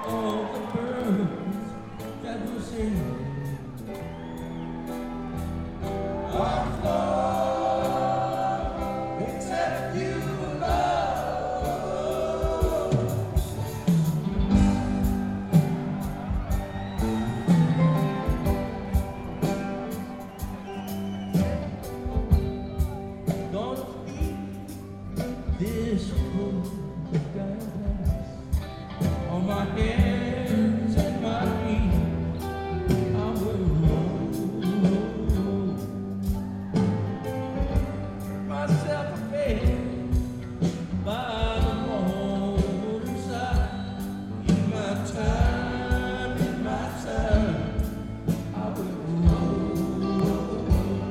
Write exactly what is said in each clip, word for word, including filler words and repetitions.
all the birds that were singing. I'm flawed, except you love. Gonna speak this whole dance on my hands and my feet. I will roll myself a bed by the waterside. In my time, in my time, I will roll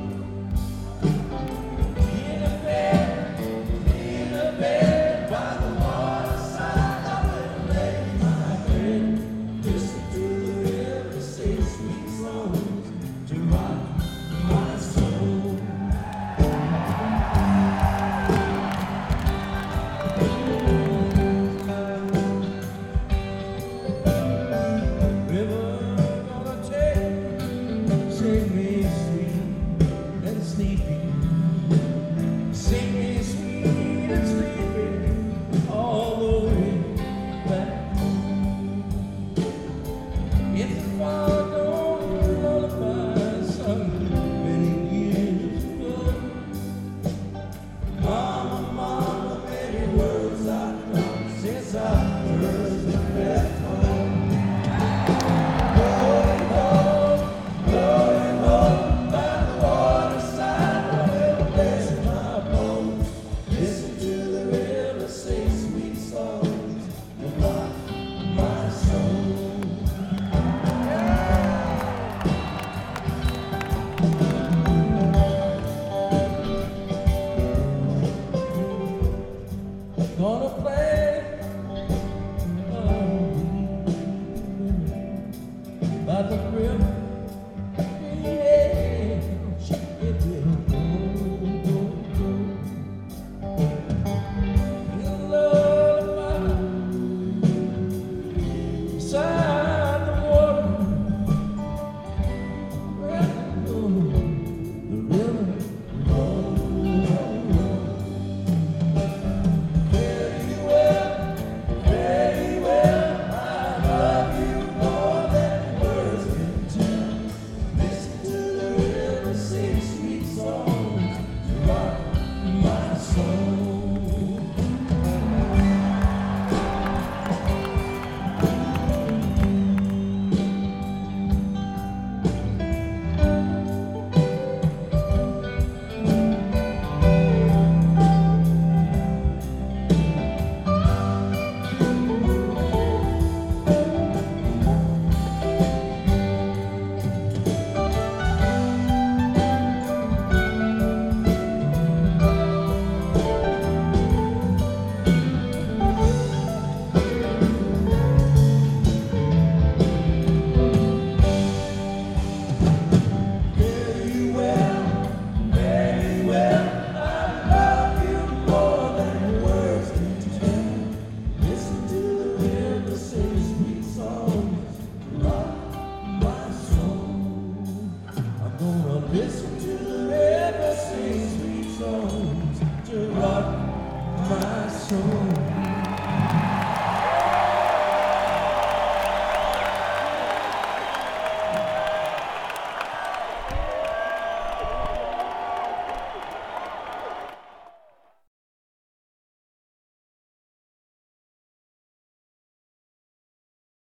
in a bed, in a bed by the waterside. I will lay my head, listen to the river say sweet songs to rock my soul. River gonna take, sing me sweet and sleepy, sing me sweet and sleepy all the way back. It's a far gone lullaby sung many years ago. Mama, mama, many words I've come since I first left home. Going home, going home by the waterside. I will rest my bones, listen to the river say sweet songs to rock my soul. Gonna play by the river. Yeah, it will go, go, go. Your lullaby beside the water. Where the river rolls. Very well, very well, I love you more than words can tell. Listen to the river sing sweet songs to rock my soul. Very well, very well, I love you more than words can tell. Listen to the river sing sweet songs to rock my soul. I'm gonna listen to the river sing sweet songs to rock my soul.